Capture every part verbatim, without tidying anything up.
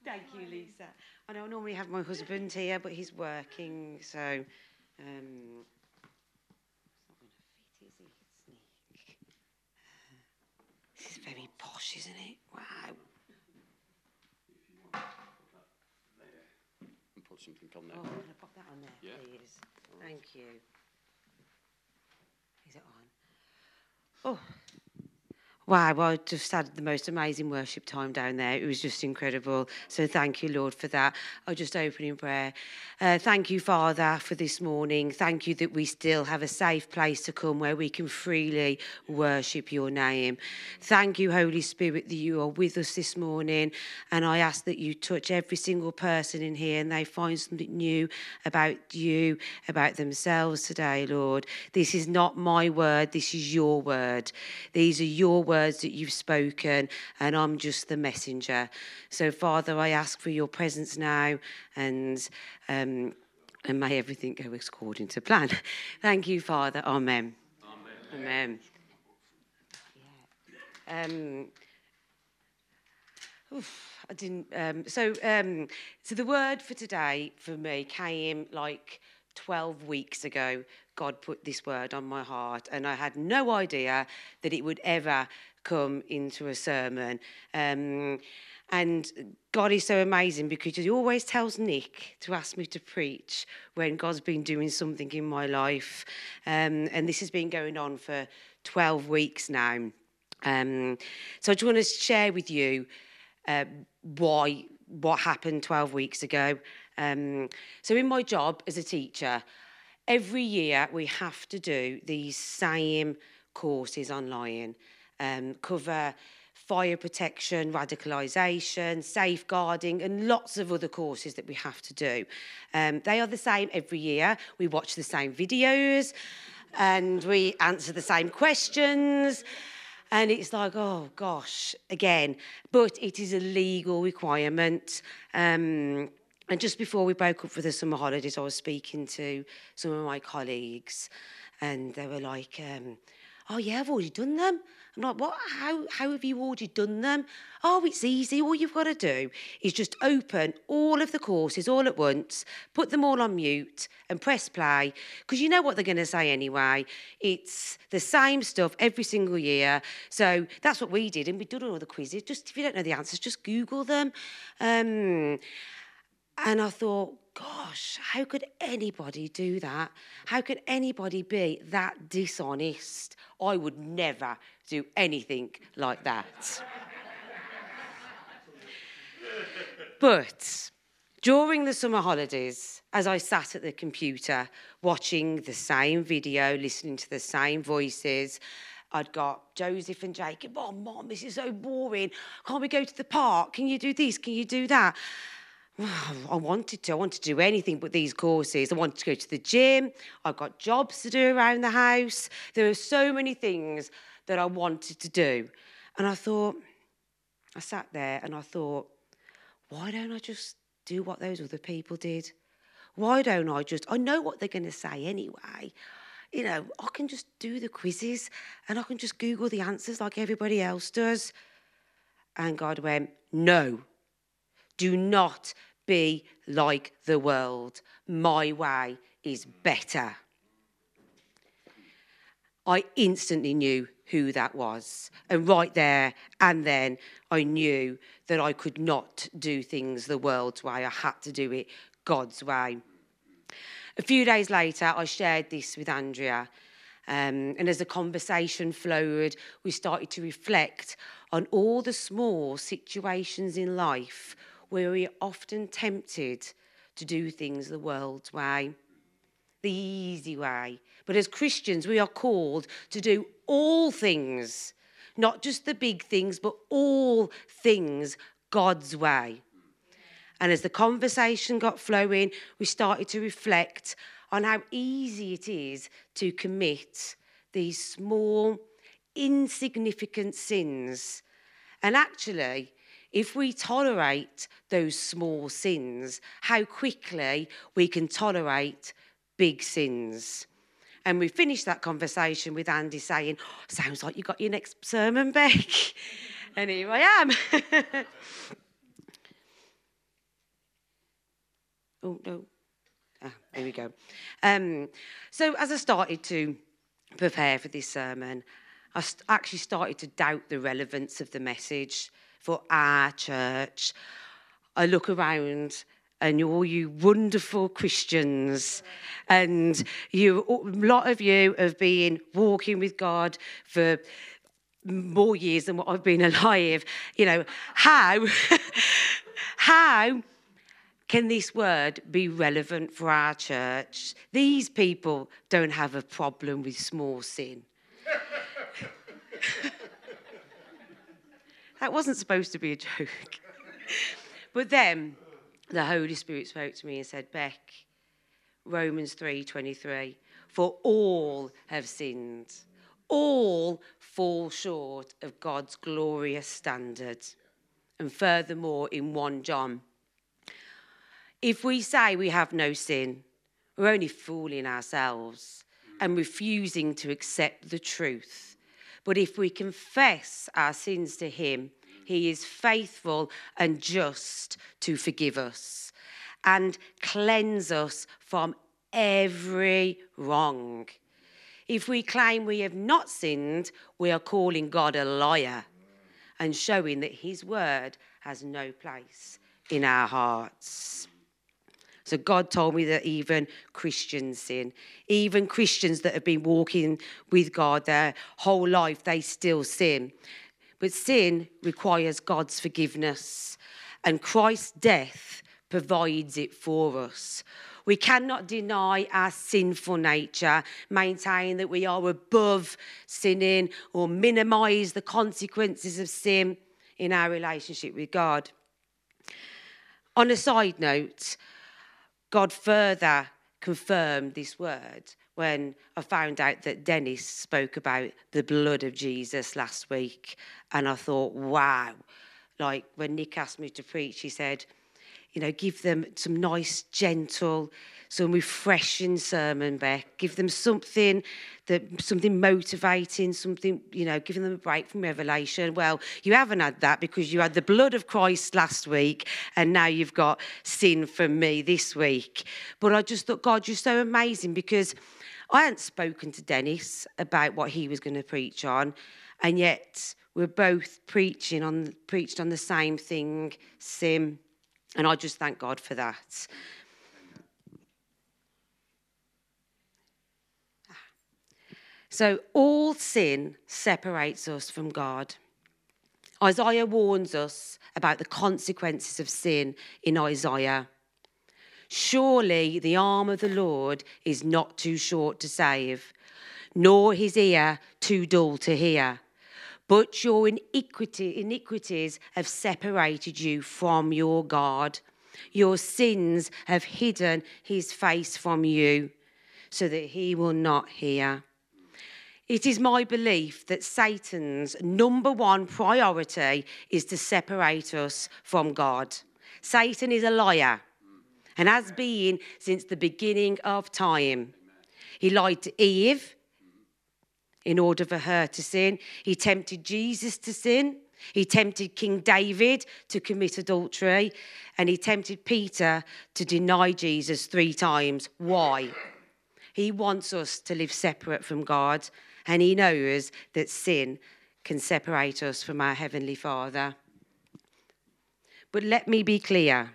Thank you, Lisa. I know I normally have my husband here, but he's working, so um, it's not going to fit, is it, Sneak? This is very posh, isn't it? Wow. And put something on there. Oh, can I pop that on there, Yeah. please? Thank you. Is it on? Oh. Wow, well, I just had the most amazing worship time down there. It was just incredible. So thank you, Lord, for that. I'll just open in prayer. Uh, thank you, Father, for this morning. Thank you that we still have a safe place to come where we can freely worship your name. Thank you, Holy Spirit, that you are with us this morning. And I ask that you touch every single person in here and they find something new about you, about themselves today, Lord. This is not my word. This is your word. These are your words that you've spoken, and I'm just the messenger. So, Father, I ask for your presence now, and um, and may everything go according to plan. Thank you, Father. Amen. Amen. Amen. Um, oof, I didn't. Um, so, um, so the word for today for me came like twelve weeks ago. God put this word on my heart, and I had no idea that it would ever come into a sermon. Um, and God is so amazing because he always tells Nick to ask me to preach when God's been doing something in my life. Um, and this has been going on for twelve weeks now. Um, so I just want to share with you uh, why what happened twelve weeks ago. Um, so in my job as a teacher, every year we have to do these same courses online, um, cover fire protection, radicalisation, safeguarding, and lots of other courses that we have to do. Um, they are the same every year. We watch the same videos and we answer the same questions. And it's like, oh, gosh, again. But it is a legal requirement. Um, and just before we broke up for the summer holidays, I was speaking to some of my colleagues, and they were like, um, oh, yeah, I've already done them. I'm like, what? How, how have you already done them? Oh, it's easy. All you've got to do is just open all of the courses all at once, put them all on mute and press play, because you know what they're going to say anyway. It's the same stuff every single year. So that's what we did, and we've done all the quizzes. Just if you don't know the answers, just Google them. Um, and I thought, gosh, how could anybody do that? How could anybody be that dishonest? I would never do anything like that. But during the summer holidays, as I sat at the computer watching the same video, listening to the same voices, I'd got Joseph and Jacob, oh, Mom, this is so boring. Can't we go to the park? Can you do this? Can you do that? I wanted to. I wanted to do anything but these courses. I wanted to go to the gym. I've got jobs to do around the house. There were so many things that I wanted to do. And I thought, I sat there and I thought, why don't I just do what those other people did? Why don't I just, I know what they're going to say anyway. You know, I can just do the quizzes and I can just Google the answers like everybody else does. And God went, no, do not be like the world. My way is better. I instantly knew who that was. And right there and then I knew that I could not do things the world's way. I had to do it God's way. A few days later, I shared this with Andrea. Um, and as the conversation flowed, we started to reflect on all the small situations in life where we are often tempted to do things the world's way, the easy way. But as Christians, we are called to do all things, not just the big things, but all things God's way. And as the conversation got flowing, we started to reflect on how easy it is to commit these small, insignificant sins. And actually, if we tolerate those small sins, how quickly we can tolerate big sins. And we finished that conversation with Andy saying, oh, sounds like you got your next sermon, Beck. And here I am. Oh, no. Ah, there we go. Um, so as I started to prepare for this sermon, I st- actually started to doubt the relevance of the message for our church. I look around and all you wonderful Christians, and you, a lot of you have been walking with God for more years than what I've been alive. You know, how, how can this word be relevant for our church? These people don't have a problem with small sin. That wasn't supposed to be a joke. But then the Holy Spirit spoke to me and said, Beck, Romans three twenty-three, for all have sinned. All fall short of God's glorious standard. And furthermore, in First John, if we say we have no sin, we're only fooling ourselves and refusing to accept the truth. But if we confess our sins to him, he is faithful and just to forgive us and cleanse us from every wrong. If we claim we have not sinned, we are calling God a liar and showing that his word has no place in our hearts. So God told me that even Christians sin. Even Christians that have been walking with God their whole life, they still sin. But sin requires God's forgiveness, and Christ's death provides it for us. We cannot deny our sinful nature, maintain that we are above sinning or minimise the consequences of sin in our relationship with God. On a side note, God further confirmed this word when I found out that Dennis spoke about the blood of Jesus last week. And I thought, wow. Like when Nick asked me to preach, he said, you know, give them some nice, gentle, some refreshing sermon, Beck. Give them something that, something motivating, something, you know, giving them a break from Revelation. Well, you haven't had that because you had the blood of Christ last week, and now you've got sin from me this week. But I just thought, God, you're so amazing, because I hadn't spoken to Dennis about what he was going to preach on, and yet we're both preaching on preached on the same thing, sin. And I just thank God for that. So all sin separates us from God. Isaiah warns us about the consequences of sin in Isaiah. Surely the arm of the Lord is not too short to save, nor his ear too dull to hear. But your iniquity, iniquities have separated you from your God. Your sins have hidden his face from you, so that he will not hear. It is my belief that Satan's number one priority is to separate us from God. Satan is a liar and has been since the beginning of time. He lied to Eve in order for her to sin. He tempted Jesus to sin. He tempted King David to commit adultery. And he tempted Peter to deny Jesus three times. Why? He wants us to live separate from God. And he knows that sin can separate us from our Heavenly Father. But let me be clear.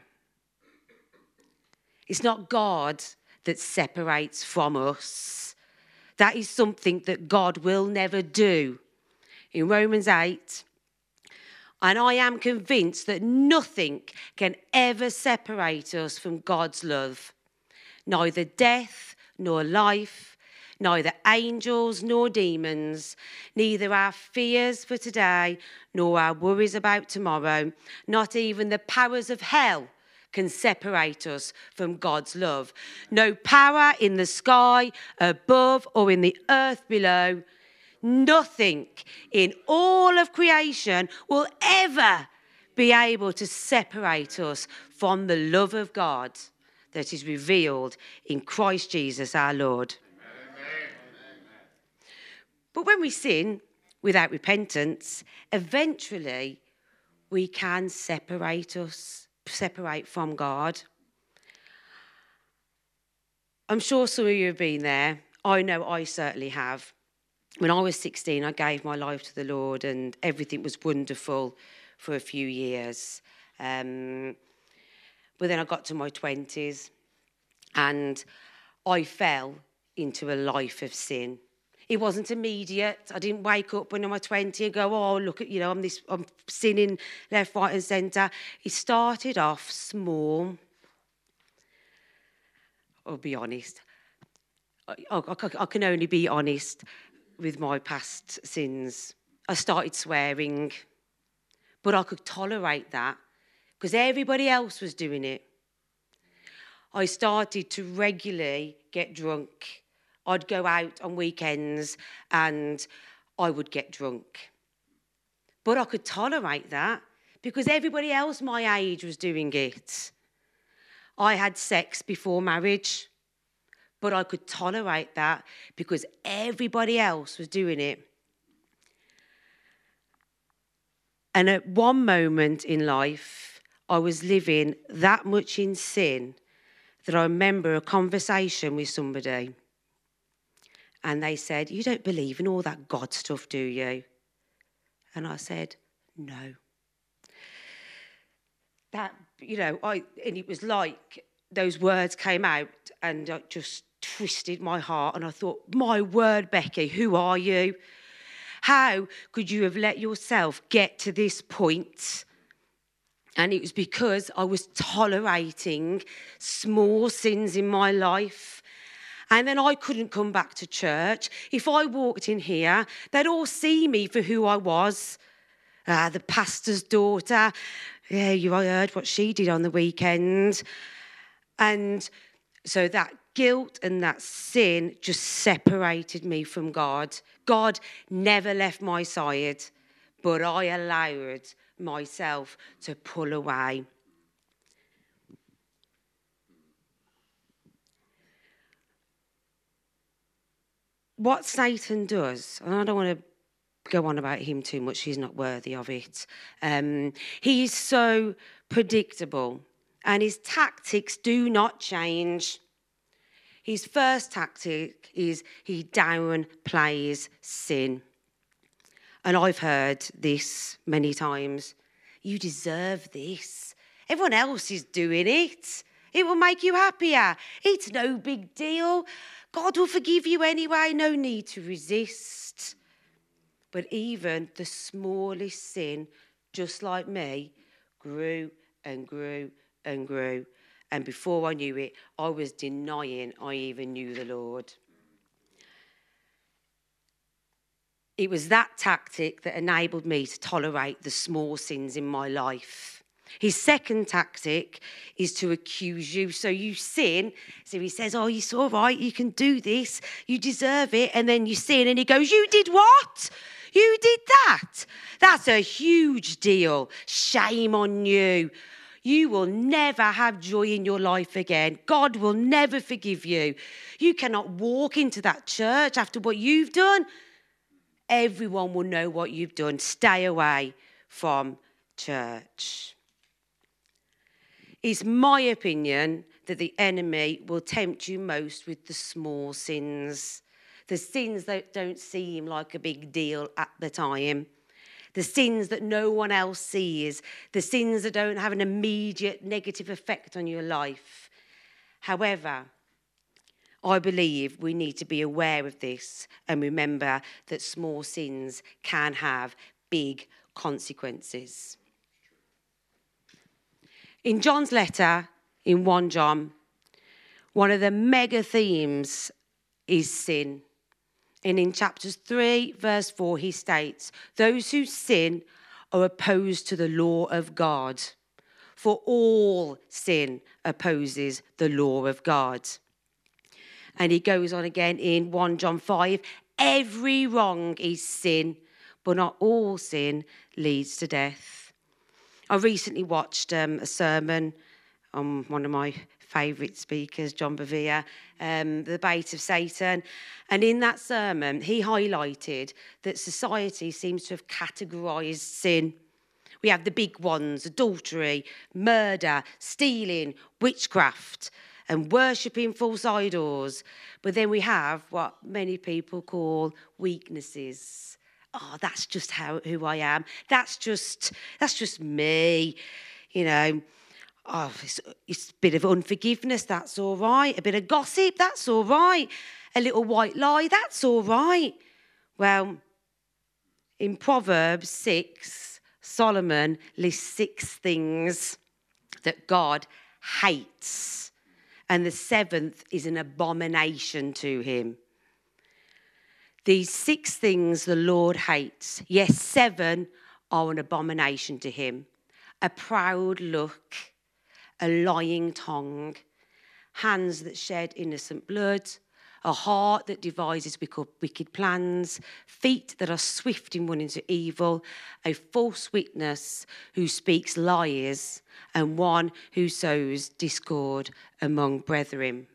It's not God that separates from us. That is something that God will never do. In Romans eight, and I am convinced that nothing can ever separate us from God's love. Neither death nor life, neither angels nor demons, neither our fears for today nor our worries about tomorrow, not even the powers of hell can separate us from God's love. No power in the sky above or in the earth below, nothing in all of creation will ever be able to separate us from the love of God that is revealed in Christ Jesus our Lord. Amen. But when we sin without repentance, eventually we can separate us, separate from God. I'm sure some of you have been there. I know I certainly have. When I was sixteen, I gave my life to the Lord, and everything was wonderful for a few years. Um, but then I got to my twenties, and I fell into a life of sin. It wasn't immediate. I didn't wake up when I was twenty and go, oh, look at, you know, I'm this, I'm sinning left, right and centre. It started off small. I'll be honest. I, I, I can only be honest with my past sins. I started swearing, but I could tolerate that because everybody else was doing it. I started to regularly get drunk. I'd go out on weekends and I would get drunk. But I could tolerate that because everybody else my age was doing it. I had sex before marriage, but I could tolerate that because everybody else was doing it. And at one moment in life, I was living that much in sin that I remember a conversation with somebody. And they said, you don't believe in all that God stuff, do you? And I said, no. That, you know, I and it was like those words came out and I just twisted my heart. And I thought, my word, Becky, who are you? How could you have let yourself get to this point? And it was because I was tolerating small sins in my life. And then I couldn't come back to church. If I walked in here, they'd all see me for who I was. Uh, the pastor's daughter. Yeah, you I heard what she did on the weekend. And so that guilt and that sin just separated me from God. God never left my side, but I allowed myself to pull away. What Satan does, and I don't want to go on about him too much, he's not worthy of it. Um, he is so predictable, and his tactics do not change. His first tactic is he downplays sin. And I've heard this many times. You deserve this. Everyone else is doing it. It will make you happier. It's no big deal. God will forgive you anyway. No need to resist. But even the smallest sin, just like me, grew and grew and grew. And before I knew it, I was denying I even knew the Lord. It was that tactic that enabled me to tolerate the small sins in my life. His second tactic is to accuse you. So you sin. So he says, oh, it's all right. You can do this. You deserve it. And then you sin. And he goes, you did what? You did that. That's a huge deal. Shame on you. You will never have joy in your life again. God will never forgive you. You cannot walk into that church after what you've done. Everyone will know what you've done. Stay away from church. It's my opinion that the enemy will tempt you most with the small sins, the sins that don't seem like a big deal at the time, the sins that no one else sees, the sins that don't have an immediate negative effect on your life. However, I believe we need to be aware of this and remember that small sins can have big consequences. In John's letter, in First John, one of the mega themes is sin. And in chapters three, verse four, he states, those who sin are opposed to the law of God, for all sin opposes the law of God. And he goes on again in First John five, every wrong is sin, but not all sin leads to death. I recently watched um, a sermon on one of my favourite speakers, John Bevere, um, The Bait of Satan. And in that sermon, he highlighted that society seems to have categorised sin. We have the big ones, adultery, murder, stealing, witchcraft. and worshipping false idols. But then we have what many people call weaknesses. Oh, that's just how who I am. That's just that's just me. You know, oh, it's, it's a bit of unforgiveness, that's all right. A bit of gossip, that's all right. A little white lie, that's all right. Well, in Proverbs six, Solomon lists six things that God hates. And the seventh is an abomination to him. These six things the Lord hates. Yes, seven are an abomination to him. A proud look, a lying tongue, hands that shed innocent blood, a heart that devises wicked plans, feet that are swift in running to evil, a false witness who speaks lies, and one who sows discord among brethren.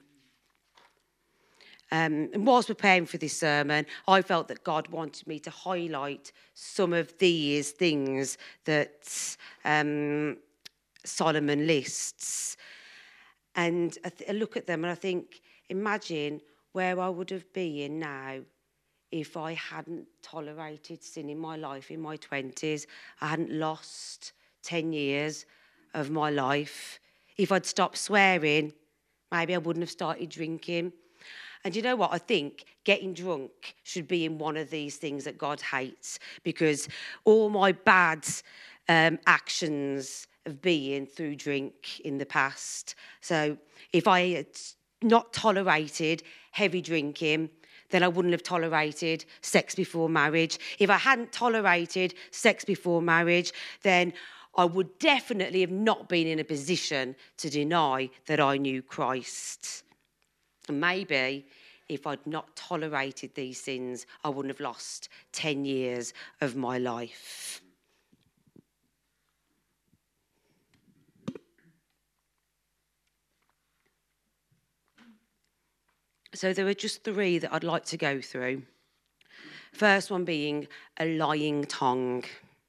Um, and whilst preparing for this sermon, I felt that God wanted me to highlight some of these things that um, Solomon lists. And I, th- I look at them and I think, imagine where I would have been now if I hadn't tolerated sin in my life in my twenties. I hadn't lost ten years of my life. If I'd stopped swearing, maybe I wouldn't have started drinking. And you know what? I think getting drunk should be in one of these things that God hates, because all my bad um, actions have been through drink in the past. So if I had not tolerated heavy drinking, then I wouldn't have tolerated sex before marriage. If I hadn't tolerated sex before marriage, then I would definitely have not been in a position to deny that I knew Christ. And maybe if I'd not tolerated these sins, I wouldn't have lost ten years of my life. So there are just three that I'd like to go through. First one being a lying tongue.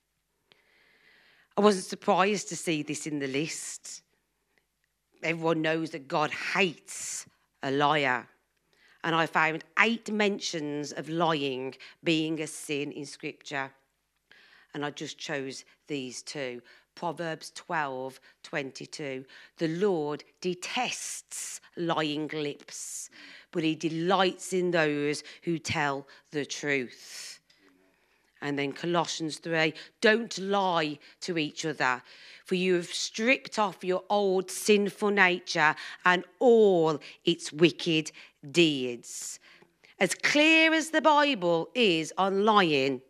I wasn't surprised to see this in the list. Everyone knows that God hates a liar. And I found eight mentions of lying being a sin in Scripture. And I just chose these two. Proverbs twelve twenty-two. The Lord detests lying lips, but he delights in those who tell the truth. And then Colossians three, don't lie to each other, for you have stripped off your old sinful nature and all its wicked deeds. As clear as the Bible is on lying,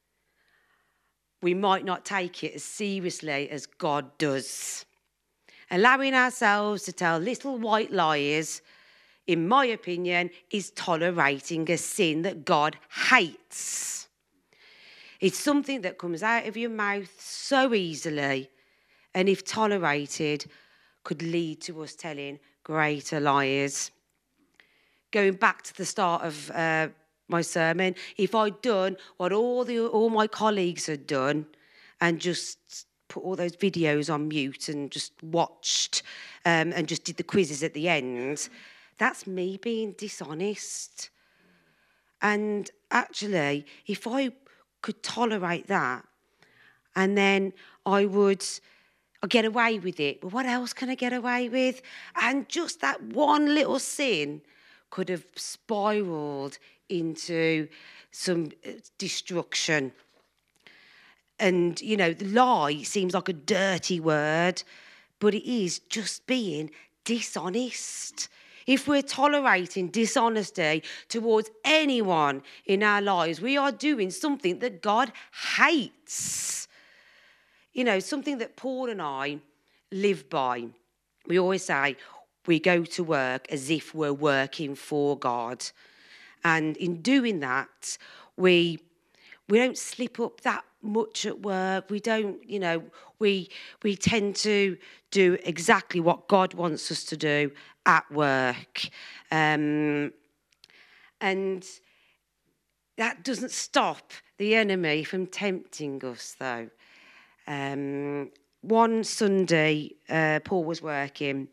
we might not take it as seriously as God does. Allowing ourselves to tell little white lies, in my opinion, is tolerating a sin that God hates. It's something that comes out of your mouth so easily, and if tolerated, could lead to us telling greater lies. Going back to the start of uh, my sermon, if I'd done what all the all my colleagues had done and just put all those videos on mute and just watched um, and just did the quizzes at the end, that's me being dishonest. And actually, if I could tolerate that, and then I would I'd get away with it, but what else can I get away with? And just that one little sin could have spiraled into some destruction. And, you know, the lie seems like a dirty word, but it is just being dishonest. If we're tolerating dishonesty towards anyone in our lives, we are doing something that God hates. You know, something that Paul and I live by. We always say we go to work as if we're working for God. And in doing that, we we don't slip up that much at work. We don't, you know, we we tend to do exactly what God wants us to do at work. Um, and that doesn't stop the enemy from tempting us, though. Um, one Sunday, uh, Paul was working,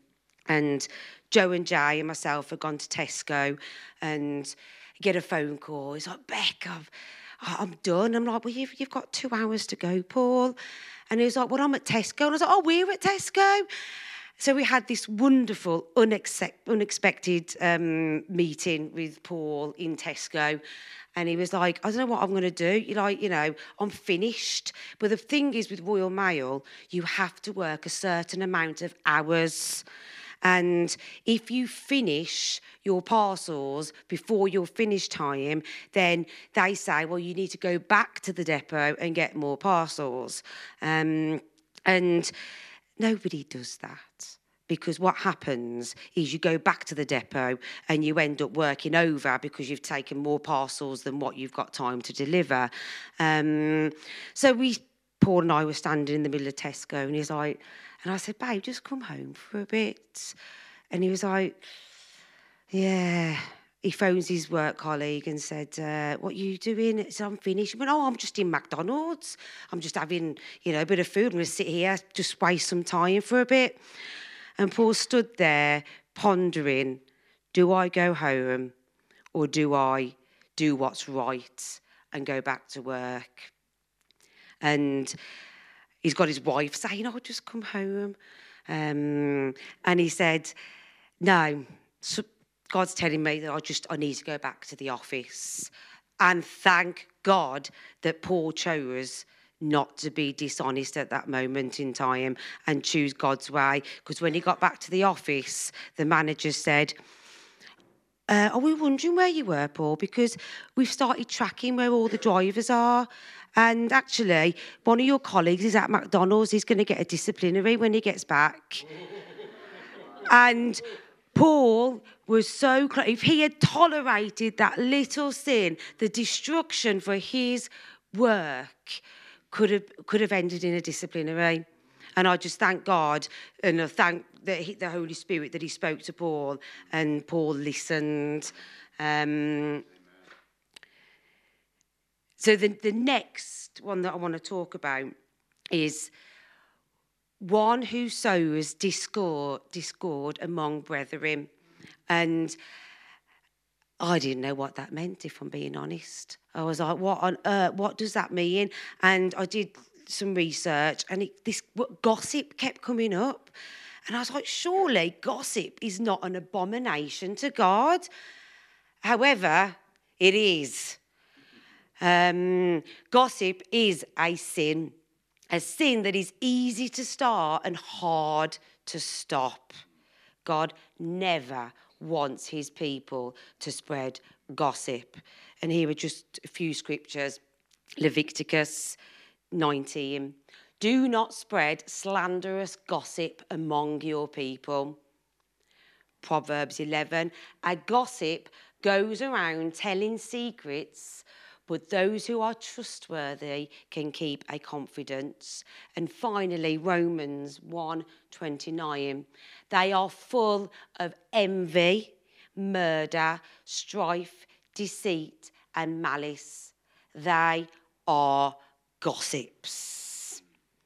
And Joe and Jay and myself had gone to Tesco and get a phone call. It's like, Beck, I've, I'm done. I'm like, well, you've, you've got two hours to go, Paul. And he was like, well, I'm at Tesco. And I was like, oh, we're at Tesco. So we had this wonderful, unexpected, unexpected um, meeting with Paul in Tesco. And he was like, I don't know what I'm going to do. You're like, you know, I'm finished. But the thing is with Royal Mail, you have to work a certain amount of hours. And if you finish your parcels before your finish time, then they say, well, you need to go back to the depot and get more parcels. Um, and nobody does that, because what happens is you go back to the depot and you end up working over because you've taken more parcels than what you've got time to deliver. Um, so we, Paul and I were standing in the middle of Tesco, and he's like, and I said, babe, just come home for a bit. And he was like, yeah. He phones his work colleague and said, uh, what are you doing? He said, I'm finished. He went, oh, I'm just in McDonald's. I'm just having, you know, a bit of food. I'm going to sit here, just waste some time for a bit. And Paul stood there pondering, do I go home or do I do what's right and go back to work? And he's got his wife saying, oh, just come home. Um, and he said, no, so God's telling me that I just, I need to go back to the office. And thank God that Paul chose not to be dishonest at that moment in time and choose God's way. Because when he got back to the office, the manager said, uh, are we wondering where you were, Paul? Because we've started tracking where all the drivers are. And actually, one of your colleagues is at McDonald's. He's going to get a disciplinary when he gets back. And Paul was so close. If he had tolerated that little sin, the destruction for his work could have could have ended in a disciplinary. And I just thank God and I thank the, the Holy Spirit that he spoke to Paul and Paul listened. Um, so the, the next one that I want to talk about is one who sows discord, discord among brethren. And I didn't know what that meant, if I'm being honest. I was like, what on earth, what does that mean? And I did some research, and it, this gossip kept coming up. And I was like, surely gossip is not an abomination to God. However, it is. Um, gossip is a sin, a sin that is easy to start and hard to stop. God never wants his people to spread gossip. And here are just a few scriptures. Leviticus nineteen. Do not spread slanderous gossip among your people. Proverbs eleven. A gossip goes around telling secrets, but those who are trustworthy can keep a confidence. And finally, Romans one twenty-nine. They are full of envy, murder, strife, deceit, and malice. They are gossips.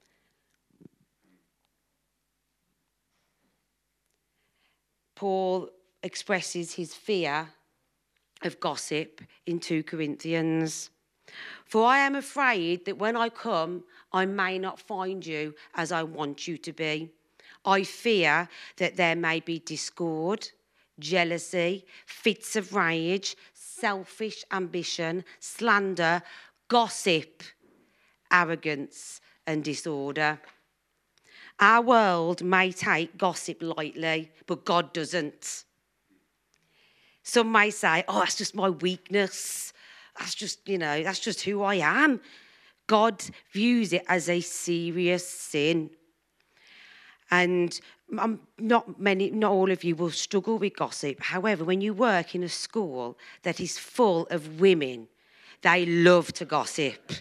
Paul expresses his fear of gossip in two Corinthians. For I am afraid that when I come, I may not find you as I want you to be. I fear that there may be discord, jealousy, fits of rage, selfish ambition, slander, gossip, arrogance, and disorder. Our world may take gossip lightly, but God doesn't. Some may say, oh, that's just my weakness. That's just, you know, that's just who I am. God views it as a serious sin. And um, not many, not all of you will struggle with gossip. However, when you work in a school that is full of women, they love to gossip.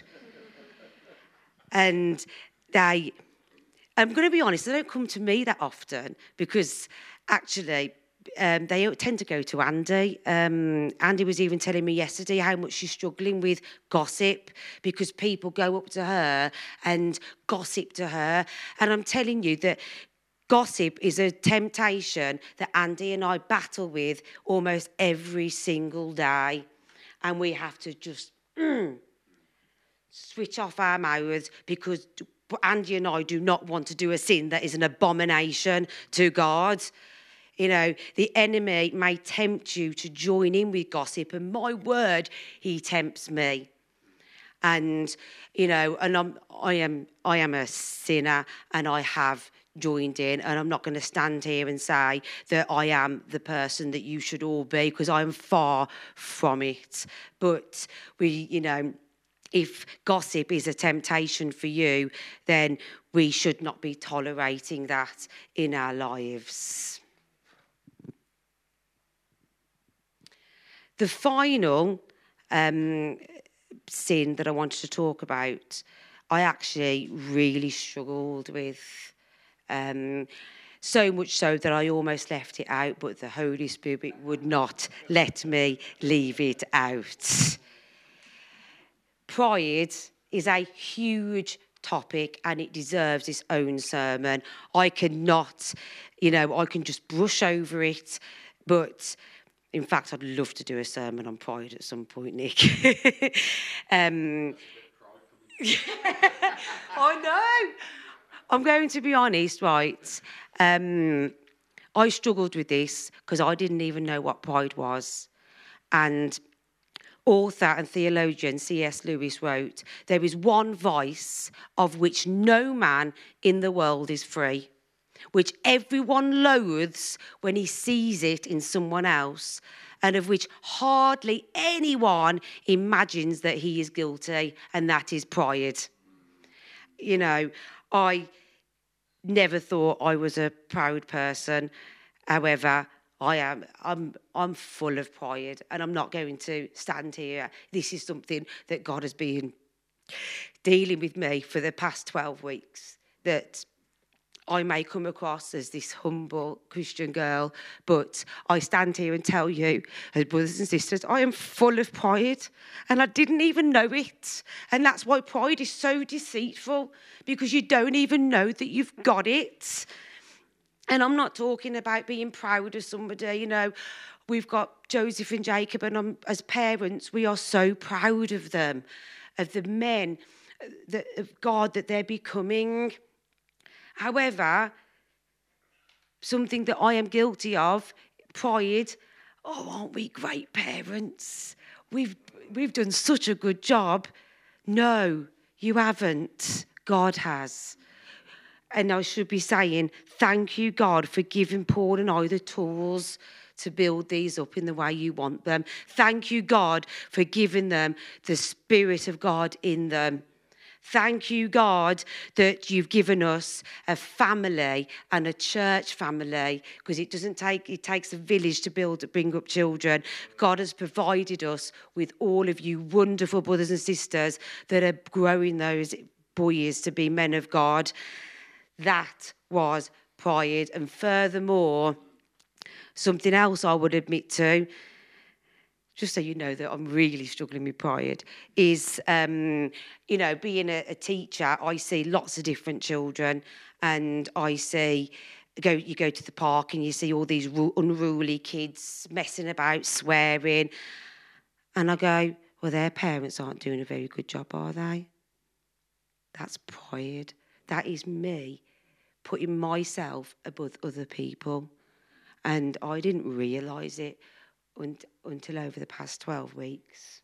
And they, I'm going to be honest, they don't come to me that often because actually um, they tend to go to Andy. Um, Andy was even telling me yesterday how much she's struggling with gossip because people go up to her and gossip to her. And I'm telling you that Gossip is a temptation that Andy and I battle with almost every single day. And we have to just mm, switch off our mouths, because Andy and I do not want to do a sin that is an abomination to God. You know, the enemy may tempt you to join in with gossip, and my word, he tempts me. And, you know, and I'm, I am, I am a sinner, and I have joined in, and I'm not going to stand here and say that I am the person that you should all be, because I'm far from it. But we, you know, if gossip is a temptation for you, then we should not be tolerating that in our lives. The final um, sin that I wanted to talk about, I actually really struggled with. Um, so much so that I almost left it out, but the Holy Spirit would not let me leave it out. Pride is a huge topic, and it deserves its own sermon. I cannot, you know, I can just brush over it, but in fact, I'd love to do a sermon on pride at some point, Nick. um, I know. I'm going to be honest, right? Um, I struggled with this because I didn't even know what pride was. And author and theologian C S Lewis wrote, "There is one vice of which no man in the world is free, which everyone loathes when he sees it in someone else, and of which hardly anyone imagines that he is guilty, and that is pride." You know, I never thought I was a proud person. However, I am. I'm. I'm full of pride, and I'm not going to stand here. This is something that God has been dealing with me for the past twelve weeks. That I may come across as this humble Christian girl, but I stand here and tell you, as brothers and sisters, I am full of pride, and I didn't even know it. And that's why pride is so deceitful, because you don't even know that you've got it. And I'm not talking about being proud of somebody. You know, we've got Joseph and Jacob, and I'm, as parents, we are so proud of them, of the men that, of God that they're becoming. However, something that I am guilty of, pride. Oh, aren't we great parents? We've we've done such a good job. No, you haven't. God has. And I should be saying, thank you, God, for giving Paul and I the tools to build these up in the way you want them. Thank you, God, for giving them the Spirit of God in them. Thank you, God, that you've given us a family and a church family, because it doesn't take, it takes a village to build, bring up children. God has provided us with all of you wonderful brothers and sisters that are growing those boys to be men of God. That was pride. And furthermore, something else I would admit to, just so you know that I'm really struggling with pride, is, um, you know, being a, a teacher, I see lots of different children, and I see, go you go to the park and you see all these ru- unruly kids messing about, swearing, and I go, well, their parents aren't doing a very good job, are they? That's pride. That is me putting myself above other people, and I didn't realise it until over the past twelve weeks.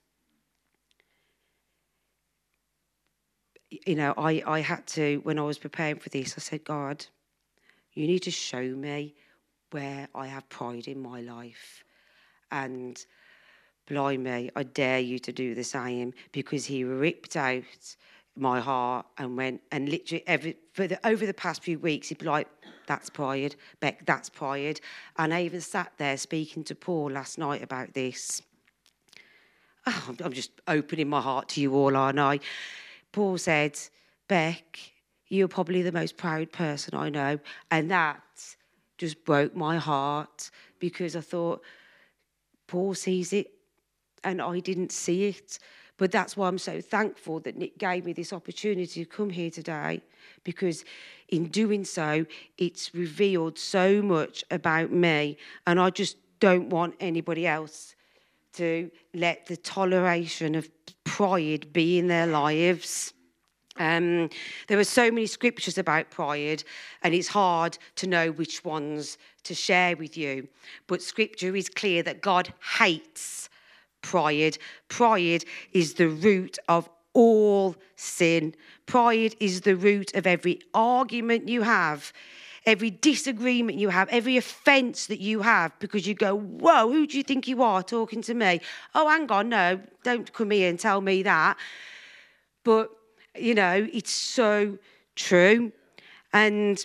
You know, I, I had to, when I was preparing for this, I said, God, you need to show me where I have pride in my life. And blimey, I dare you to do the same, because he ripped out my heart and went, and literally every, for the, over the past few weeks, he'd be like, that's pride, Beck, that's pride. And I even sat there speaking to Paul last night about this. Oh, I'm just opening my heart to you all, aren't I? Paul said, Beck, you're probably the most proud person I know. And that just broke my heart, because I thought, Paul sees it and I didn't see it. But that's why I'm so thankful that Nick gave me this opportunity to come here today, because in doing so, it's revealed so much about me, and I just don't want anybody else to let the toleration of pride be in their lives. Um, there are so many scriptures about pride, and it's hard to know which ones to share with you. But scripture is clear that God hates pride. Pride is the root of all sin. Pride is the root of every argument you have, every disagreement you have, every offence that you have, because you go, whoa, who do you think you are talking to me? Oh, hang on, no, don't come here and tell me that. But, you know, it's so true. And,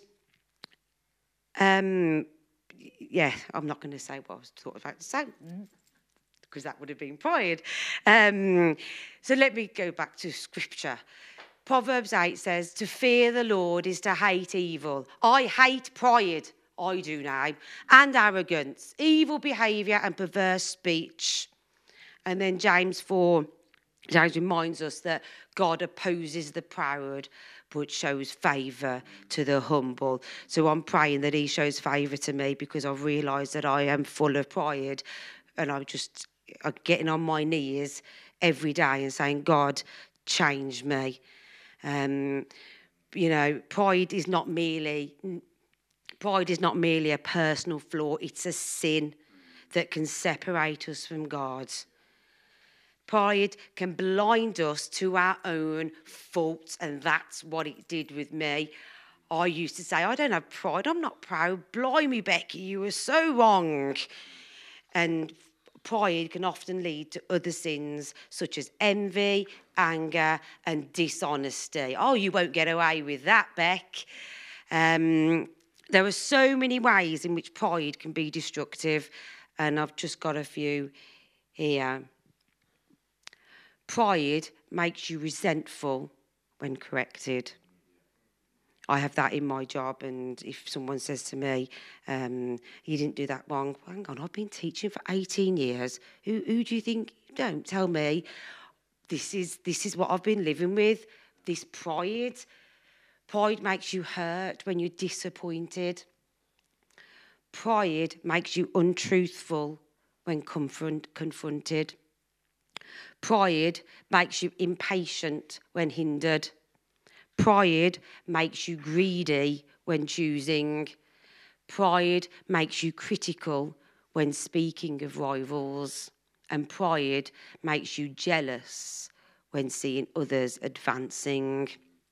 um, yeah, I'm not going to say what I was thought about to say, because that would have been pride. Um, so let me go back to scripture. Proverbs eight says, to fear the Lord is to hate evil. I hate pride, I do now, and arrogance, evil behaviour and perverse speech. And then James four, James reminds us that God opposes the proud, but shows favour to the humble. So I'm praying that he shows favour to me, because I've realised that I am full of pride, and I'm just I'm getting on my knees every day and saying, God, change me. Um, you know, pride is not merely pride is not merely a personal flaw. It's a sin that can separate us from God. Pride can blind us to our own faults, and that's what it did with me. I used to say, I don't have pride, I'm not proud. Blimey, Becky, you were so wrong. And pride can often lead to other sins such as envy, anger, and dishonesty. Oh, you won't get away with that, Beck. Um, there are so many ways in which pride can be destructive, and I've just got a few here. Pride makes you resentful when corrected. I have that in my job, and if someone says to me, um, you didn't do that wrong, well, hang on, I've been teaching for eighteen years. Who, who do you think? Don't tell me. This is, this is what I've been living with, this pride. Pride makes you hurt when you're disappointed. Pride makes you untruthful when confront, confronted. Pride makes you impatient when hindered. Pride makes you greedy when choosing. Pride makes you critical when speaking of rivals. And pride makes you jealous when seeing others advancing.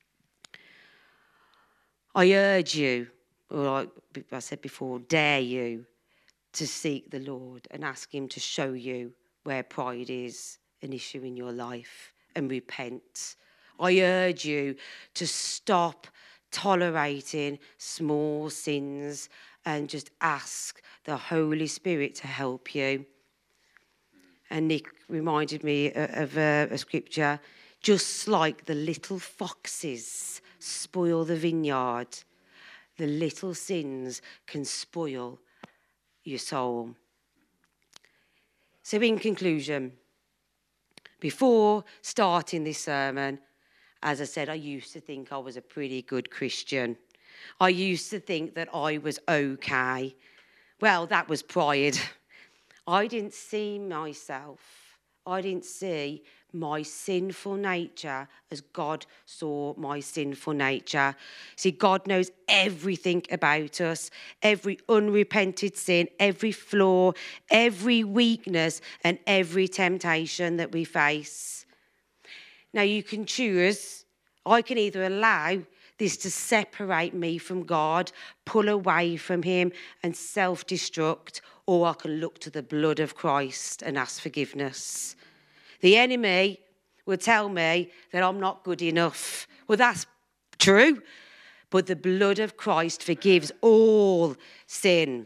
I urge you, or like I said before, dare you to seek the Lord and ask him to show you where pride is an issue in your life, and repent. I urge you to stop tolerating small sins and just ask the Holy Spirit to help you. And Nick reminded me of a, a scripture, just like the little foxes spoil the vineyard, the little sins can spoil your soul. So in conclusion, before starting this sermon, as I said, I used to think I was a pretty good Christian. I used to think that I was okay. Well, that was pride. I didn't see myself. I didn't see my sinful nature as God saw my sinful nature. See, God knows everything about us, every unrepented sin, every flaw, every weakness, and every temptation that we face. Now, you can choose. I can either allow this to separate me from God, pull away from him, and self-destruct, or I can look to the blood of Christ and ask forgiveness. The enemy will tell me that I'm not good enough. Well, that's true, but the blood of Christ forgives all sin.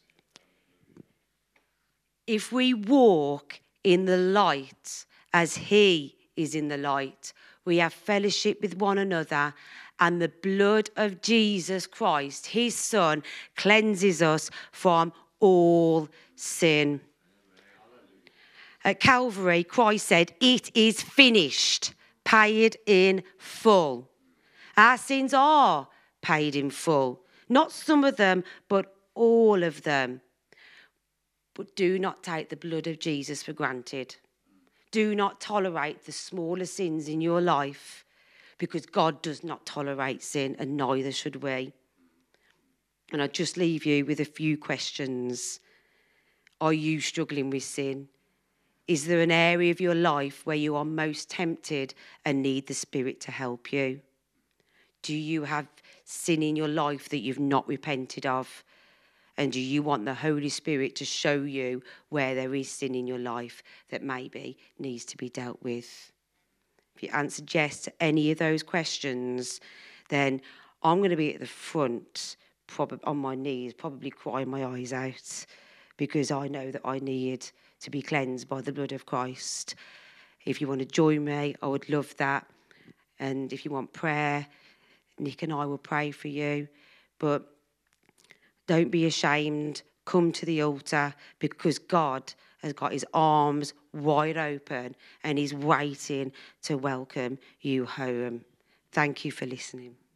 If we walk in the light as he is in the light, we have fellowship with one another, and the blood of Jesus Christ, his Son, cleanses us from all sin. At Calvary, Christ said, it is finished, paid in full. Our sins are paid in full. Not some of them, but all of them. But do not take the blood of Jesus for granted. Do not tolerate the smaller sins in your life, because God does not tolerate sin, and neither should we. And I just leave you with a few questions. Are you struggling with sin? Is there an area of your life where you are most tempted and need the Spirit to help you? Do you have sin in your life that you've not repented of? And do you want the Holy Spirit to show you where there is sin in your life that maybe needs to be dealt with? If you answered yes to any of those questions, then I'm going to be at the front, probably on my knees, probably crying my eyes out, because I know that I need to be cleansed by the blood of Christ. If you want to join me, I would love that. And if you want prayer, Nick and I will pray for you. But don't be ashamed. Come to the altar, because God has got his arms wide open and he's waiting to welcome you home. Thank you for listening.